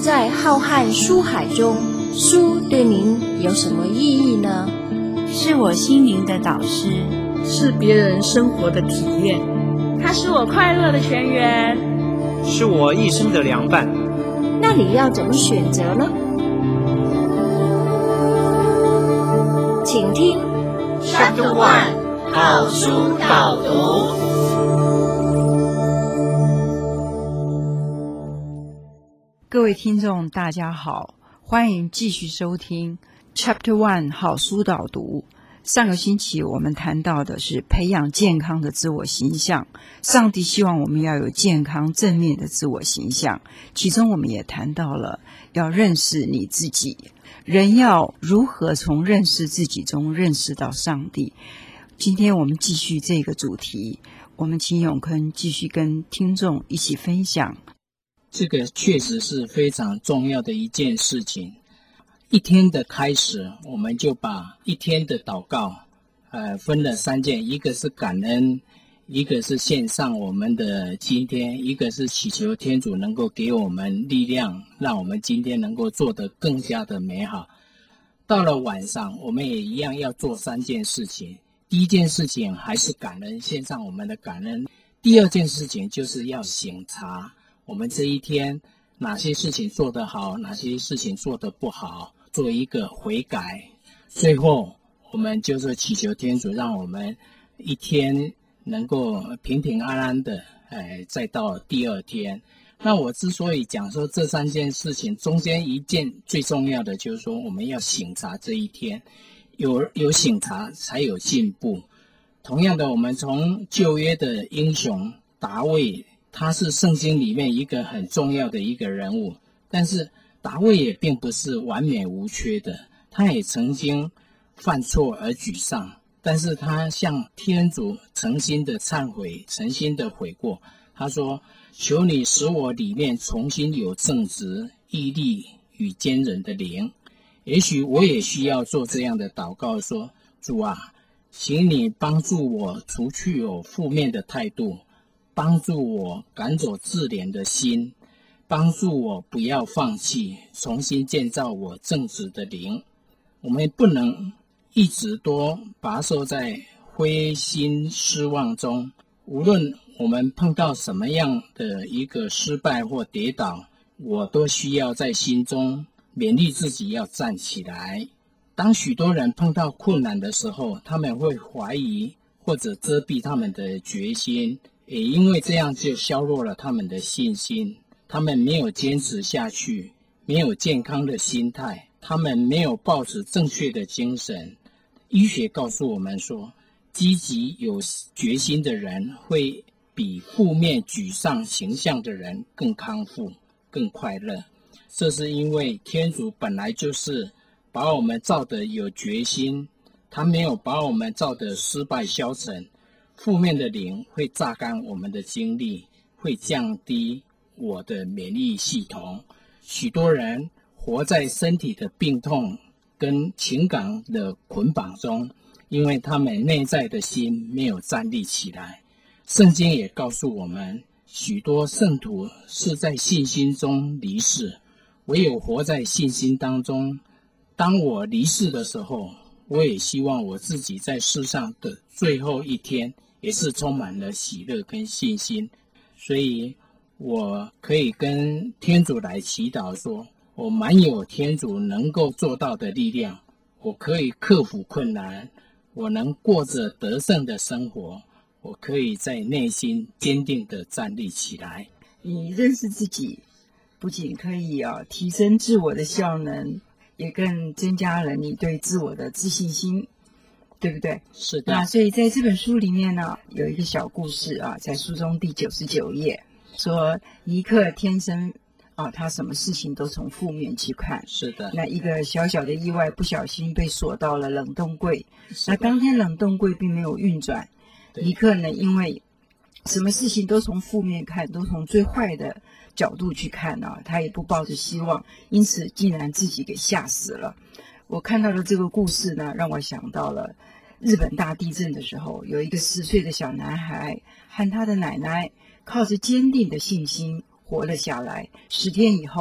在浩瀚书海中，书对您有什么意义呢？ 是我心灵的导师， 是别人生活的体验， 它是我快乐的泉源， 是我一生的良伴。 那你要怎么选择呢？请听 Chapter One 好书导读。 各位听众大家好，欢迎继续收听 Chapter One 好书导读。上个星期我们谈到的是培养健康的自我形象，上帝希望我们要有健康正面的自我形象，其中我们也谈到了要认识你自己，人要如何从认识自己中认识到上帝。今天我们继续这个主题，我们请永坤继续跟听众一起分享。 这个确实是非常重要的一件事情。一天的开始，我们就把一天的祷告分了3件，一个是感恩，一个是献上我们的今天，一个是祈求天主能够给我们力量，让我们今天能够做得更加的美好。到了晚上，我们也一样要做3件事情。第一件事情还是感恩，献上我们的感恩。第二件事情就是要省察我们这一天哪些事情做得好，哪些事情做得不好，做一个悔改。最后我们就是祈求天主让我们一天能够平平安安的再到第二天。那我之所以讲说这3件事情中间一件最重要的就是说我们要省察这一天，有省察才有进步。同样的，我们从旧约的英雄大卫，他是圣经里面一个很重要的一个人物，但是大卫也并不是完美无缺的，他也曾经犯错而沮丧，但是他向天主诚心的忏悔，诚心的悔过。他说，求你使我里面重新有正直、毅力与坚忍的灵。也许我也需要做这样的祷告，说，主啊，请你帮助我除去有负面的态度，帮助我赶走自怜的心，帮助我不要放弃，重新建造我正直的灵。我们不能一直都跋涉在灰心失望中，无论我们碰到什么样的一个失败或跌倒，我都需要在心中勉励自己要站起来。当许多人碰到困难的时候，他们会怀疑或者遮蔽他们的决心，也因为这样就削弱了他们的信心。他们没有坚持下去，没有健康的心态，他们没有抱持正确的精神。医学告诉我们说，积极有决心的人会比负面沮丧形象的人更康复，更快乐。这是因为天主本来就是把我们造得有决心，他没有把我们造得失败消沉。负面的灵会榨干我们的精力，会降低我的免疫系统。许多人活在身体的病痛跟情感的捆绑中，因为他们内在的心没有站立起来。圣经也告诉我们，许多圣徒是在信心中离世，唯有活在信心当中。当我离世的时候，我也希望我自己在世上的最后一天也是充满了喜乐跟信心。所以我可以跟天主来祈祷说，我满有天主能够做到的力量，我可以克服困难，我能过着得胜的生活，我可以在内心坚定地站立起来。 你认识自己不仅可以提升自我的效能，也更增加了你对自我的自信心，对不对？ 是的。 那所以在这本书里面呢，有一个小故事在书中第99页说，尼克天生他什么事情都从负面去看。 是的。 那一个小小的意外，不小心被锁到了冷冻柜。那当天冷冻柜并没有运转，尼克呢，因为什么事情都从负面看，都从最坏的角度去看他也不抱着希望，因此竟然自己给吓死了。我看到的这个故事呢，让我想到了日本大地震的时候，有一个10岁的小男孩和他的奶奶靠着坚定的信心活了下来。10天以后，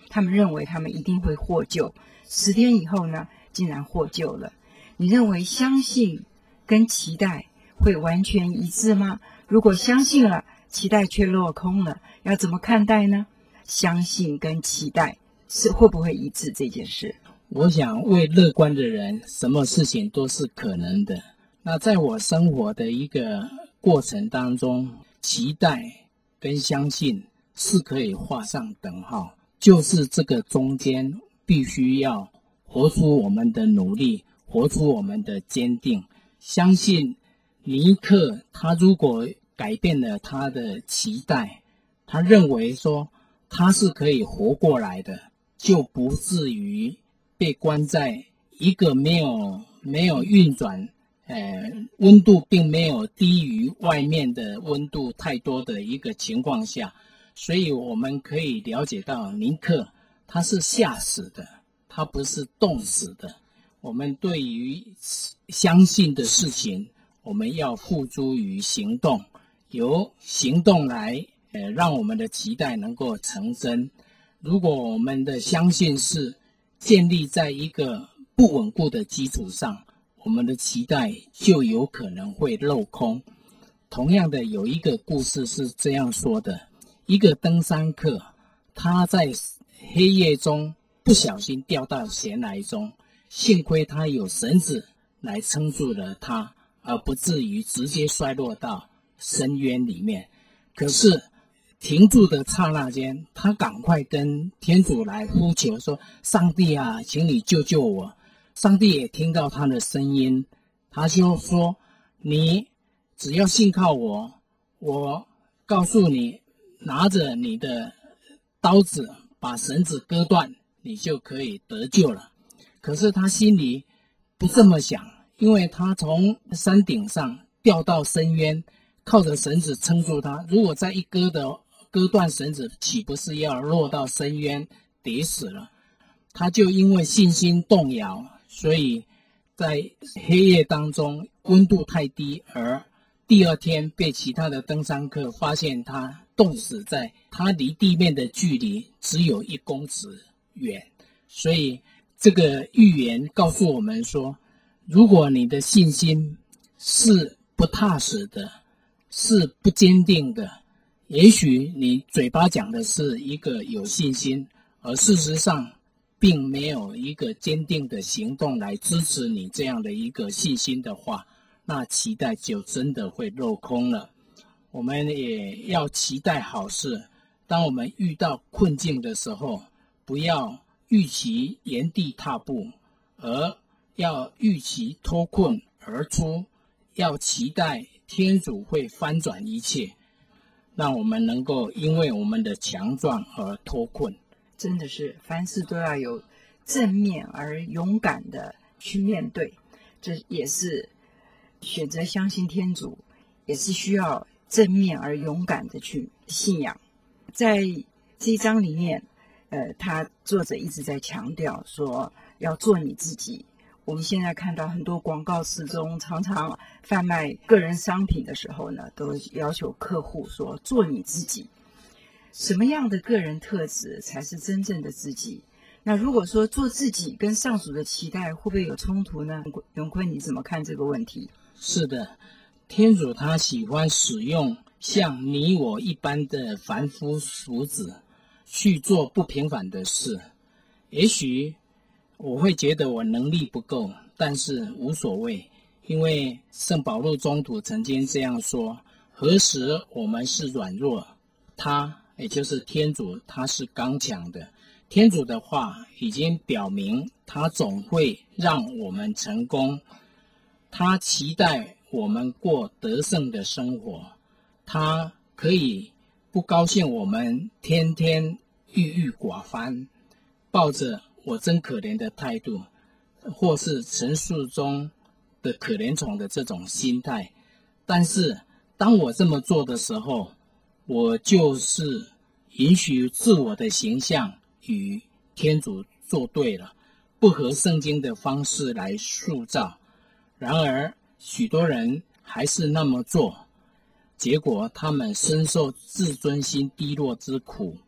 他们认为他们一定会获救，10天以后呢，竟然获救了。你认为相信跟期待会完全一致吗？如果相信了，期待却落空了，要怎么看待呢？相信跟期待会不会一致这件事？ 我想为乐观的人，什么事情都是可能的。那在我生活的一个过程当中，期待跟相信是可以画上等号，就是这个中间必须要活出我们的努力，活出我们的坚定。相信尼克他如果改变了他的期待，他认为说他是可以活过来的，就不至于被关在一个没有运转，温度并没有低于外面的温度太多的一个情况下。所以我们可以了解到尼克他是吓死的，他不是冻死的。我们对于相信的事情，我们要付诸于行动，由行动来让我们的期待能够成真。如果我们的相信是建立在一个不稳固的基础上，我们的期待就有可能会镂空。同样的，有一个故事是这样说的：一个登山客，他在黑夜中不小心掉到悬崖中，幸亏他有绳子来撑住了他，而不至于直接摔落到深渊里面。可是停住的刹那间，他赶快跟天主来呼求说：上帝啊，请你救救我。上帝也听到他的声音，他就说：你只要信靠我，我告诉你，拿着你的刀子把绳子割断，你就可以得救了。可是他心里不这么想，因为他从山顶上掉到深渊，靠着绳子撑住他，如果再一割断绳子，岂不是要落到深渊跌死了？他就因为信心动摇，所以在黑夜当中温度太低，而第二天被其他的登山客发现他冻死在他离地面的距离只有1公尺远。所以这个预言告诉我们说，如果你的信心是不踏实的，是不坚定的，也许你嘴巴讲的是一个有信心，而事实上并没有一个坚定的行动来支持你这样的一个信心的话，那期待就真的会落空了。我们也要期待好事，当我们遇到困境的时候，不要预期原地踏步，而要预期脱困而出，要期待天主会翻转一切，让我们能够因为我们的强壮而脱困。 真的是凡事都要有正面而勇敢的去面对，这也是选择相信天主，也是需要正面而勇敢的去信仰。在这一章里面，他作者一直在强调说要做你自己。我们现在看到很多广告词中，常常贩卖个人商品的时候呢，都要求客户说做你自己。什么样的个人特质才是真正的自己？那如果说做自己跟上主的期待会不会有冲突呢？永坤，你怎么看这个问题？ 是的，天主他喜欢使用像你我一般的凡夫俗子去做不平凡的事。也许我会觉得我能力不够，但是无所谓，因为圣保禄宗徒曾经这样说：何时我们是软弱，他也就是天主他是刚强的。天主的话已经表明他总会让我们成功，他期待我们过得胜的生活，他可以不高兴我们天天郁郁寡欢，抱着我真可怜的态度，或是陈述中的可怜虫的这种心态。但是当我这么做的时候，我就是允许自我的形象与天主作对了，不合圣经的方式来塑造。然而许多人还是那么做，结果他们深受自尊心低落之苦。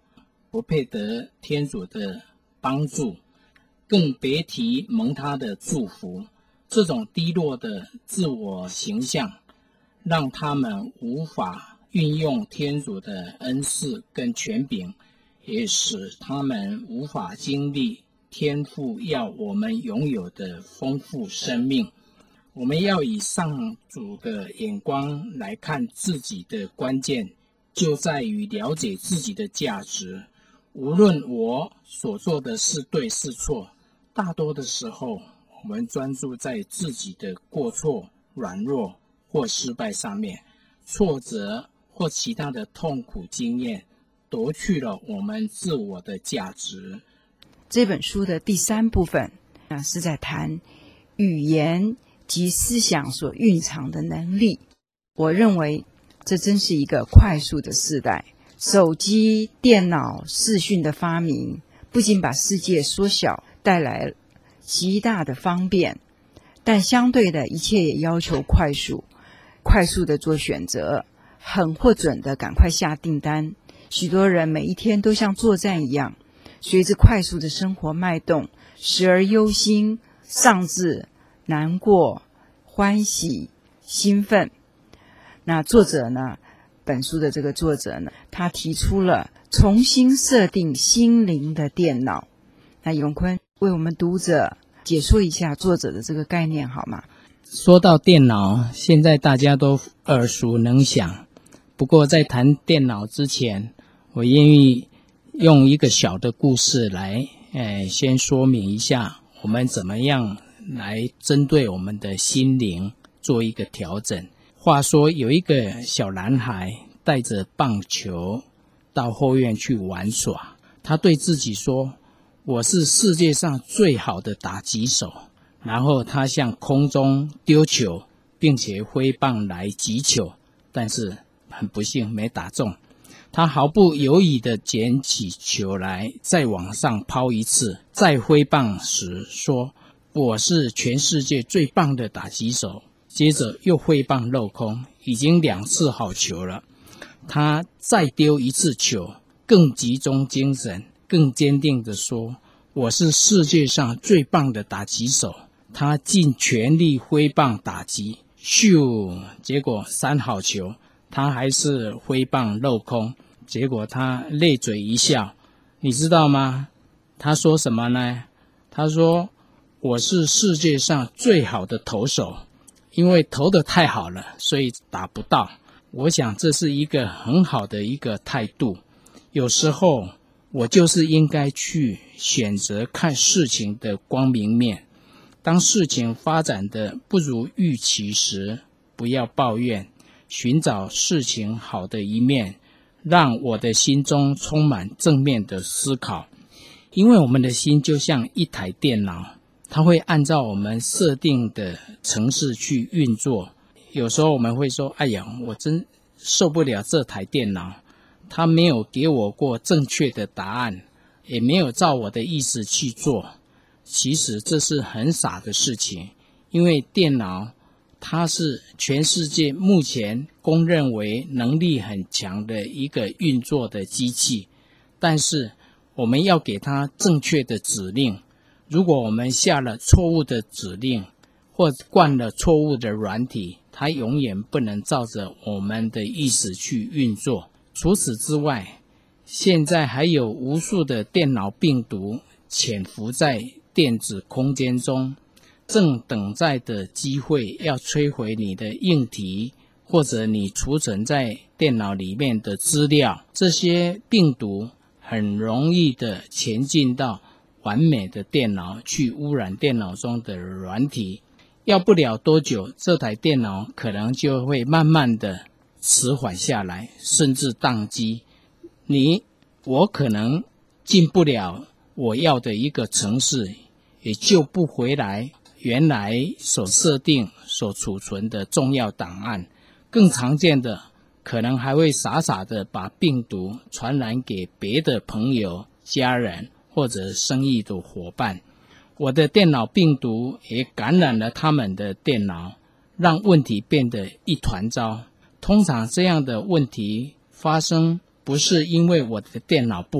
不配得天主的帮助，更别提蒙他的祝福。这种低落的自我形象，让他们无法运用天主的恩赐跟权柄，也使他们无法经历天父要我们拥有的丰富生命。我们要以上主的眼光来看自己的关键，就在于了解自己的价值。无论我所做的是对是错，大多的时候我们专注在自己的过错、软弱或失败上面，挫折或其他的痛苦经验夺去了我们自我的价值。 这本书的第3部分是在谈语言及思想所蕴藏的能力。我认为这真是一个快速的时代，手机、电脑、视讯的发明不仅把世界缩小，带来极大的方便，但相对的一切也要求快速的做选择，很或准的赶快下订单。许多人每一天都像作战一样，随着快速的生活脉动，时而忧心丧志、难过、欢喜、兴奋。那作者呢，本书的这个作者呢，他提出了重新设定心灵的电脑。那永坤为我们读者解说一下作者的这个概念好吗？ 说到电脑，现在大家都耳熟能详。不过在谈电脑之前，我愿意用一个小的故事来先说明一下我们怎么样来针对我们的心灵做一个调整。话说有一个小男孩带着棒球到后院去玩耍，他对自己说，我是世界上最好的打击手。然后他向空中丢球，并且挥棒来击球，但是很不幸没打中。他毫不犹豫地捡起球来，再往上抛一次，再挥棒时说，我是全世界最棒的打击手。接着又挥棒镂空，已经2次好球了。他再丢一次球，更集中精神，更坚定地说，我是世界上最棒的打击手。他尽全力挥棒打击，咻，结果3好球，他还是挥棒镂空。结果他咧嘴一笑，你知道吗？他说什么呢？他说，我是世界上最好的投手，因为投得太好了，所以打不到。我想这是一个很好的一个态度。有时候我就是应该去选择看事情的光明面。当事情发展的不如预期时，不要抱怨，寻找事情好的一面，让我的心中充满正面的思考。因为我们的心就像一台电脑，它会按照我们设定的程式去运作。有时候我们会说，哎呀，我真受不了这台电脑，它没有给我过正确的答案，也没有照我的意思去做。其实这是很傻的事情，因为电脑它是全世界目前公认为能力很强的一个运作的机器，但是我们要给它正确的指令。如果我们下了错误的指令，或灌了错误的软体，它永远不能照着我们的意思去运作。除此之外，现在还有无数的电脑病毒潜伏在电子空间中，正等待的机会要摧毁你的硬体，或者你储存在电脑里面的资料。这些病毒很容易的前进到完美的电脑，去污染电脑中的软体。要不了多久，这台电脑可能就会慢慢的迟缓下来，甚至宕机。我可能进不了我要的一个程式，也救不回来原来所设定所储存的重要档案。更常见的，可能还会傻傻的把病毒传染给别的朋友、家人或者生意的伙伴。我的电脑病毒也感染了他们的电脑，让问题变得一团糟。通常这样的问题发生不是因为我的电脑不好，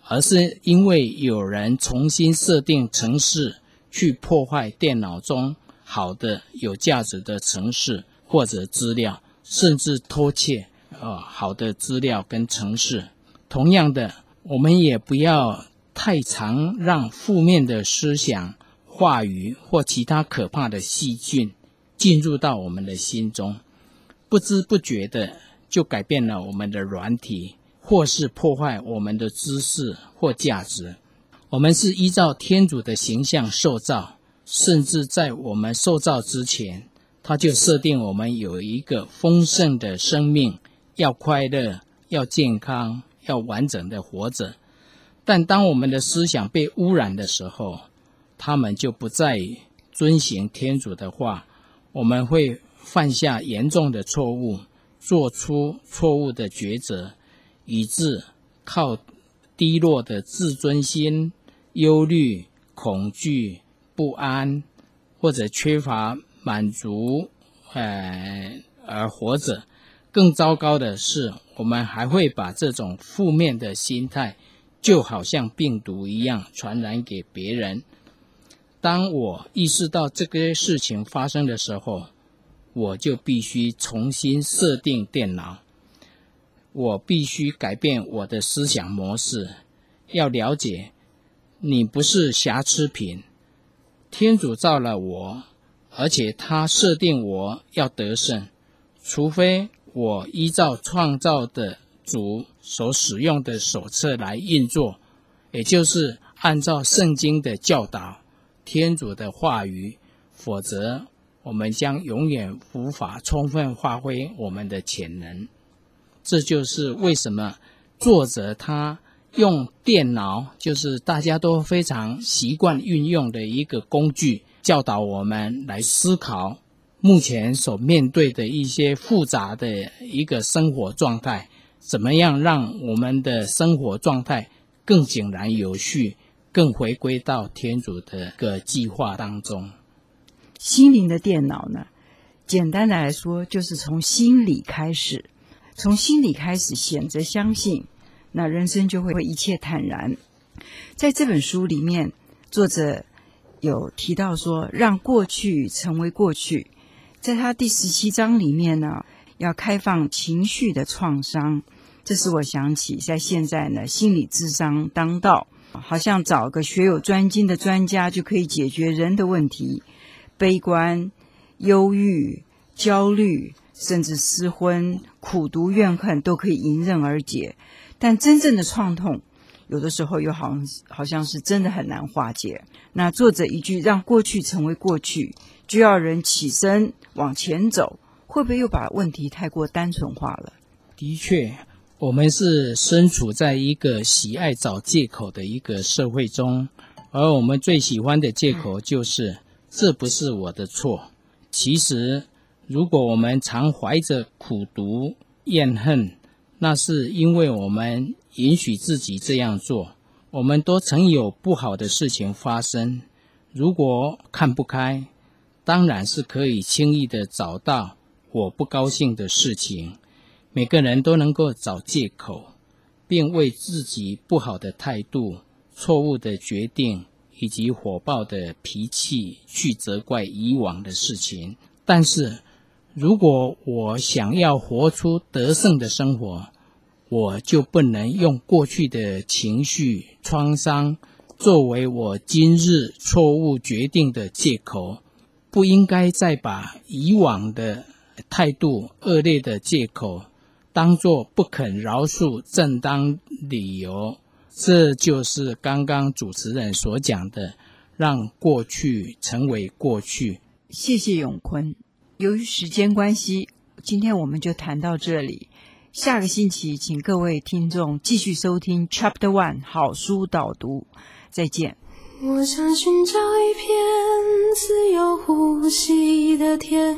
而是因为有人重新设定程式去破坏电脑中好的有价值的程式或者资料，甚至偷窃好的资料跟程式。同样的，我们也不要太常让负面的思想、话语或其他可怕的细菌进入到我们的心中，不知不觉的就改变了我们的软体，或是破坏我们的知识或价值。我们是依照天主的形象受造，甚至在我们受造之前，他就设定我们有一个丰盛的生命，要快乐，要健康，要完整的活着。但当我们的思想被污染的时候，他们就不再遵行天主的话，我们会犯下严重的错误，做出错误的抉择，以致靠低落的自尊心、忧虑、恐惧、不安或者缺乏满足而活着。更糟糕的是，我们还会把这种负面的心态就好像病毒一样传染给别人。当我意识到这个事情发生的时候，我就必须重新设定电脑，我必须改变我的思想模式。要了解，你不是瑕疵品，天主造了我，而且他设定我要得胜，除非我依照创造的主所使用的手册来运作，也就是按照圣经的教导、天主的话语，否则我们将永远无法充分发挥我们的潜能。这就是为什么作者他用电脑，就是大家都非常习惯运用的一个工具，教导我们来思考目前所面对的一些复杂的一个生活状态，怎么样让我们的生活状态更井然有序，更回归到天主的个计划当中。 心灵的电脑呢，简单的来说就是从心里开始，从心里开始选择相信，那人生就会一切坦然。在这本书里面，作者有提到说，让过去成为过去。在他第17章里面呢，要开放情绪的创伤。这使我想起在现在呢，心理咨商当道，好像找个学有专精的专家就可以解决人的问题，悲观、忧郁、焦虑，甚至失婚、苦毒、怨恨都可以迎刃而解。但真正的创痛，有的时候又好像是真的很难化解。那作者一句让过去成为过去，就要人起身往前走，会不会又把问题太过单纯化了？ 的确，我们是身处在一个喜爱找借口的一个社会中，而我们最喜欢的借口就是这不是我的错。其实如果我们常怀着苦毒、怨恨，那是因为我们允许自己这样做。我们都曾有不好的事情发生，如果看不开，当然是可以轻易的找到我不高兴的事情。每个人都能够找借口，并为自己不好的态度、错误的决定以及火爆的脾气去责怪以往的事情。但是如果我想要活出得胜的生活，我就不能用过去的情绪创伤作为我今日错误决定的借口，不应该再把以往的态度恶劣的借口当作不肯饶恕正当理由。这就是刚刚主持人所讲的，让过去成为过去。 谢谢永坤。由于时间关系，今天我们就谈到这里。下个星期请各位听众继续收听 Chapter 1 好书导读。再见。 我想寻找一片自由呼吸的天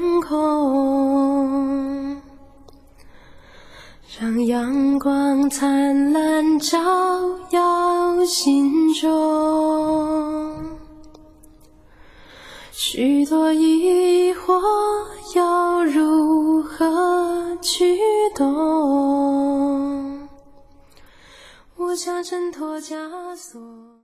空，让阳光灿烂照耀心中，许多疑惑要如何去懂，我下挣脱枷锁。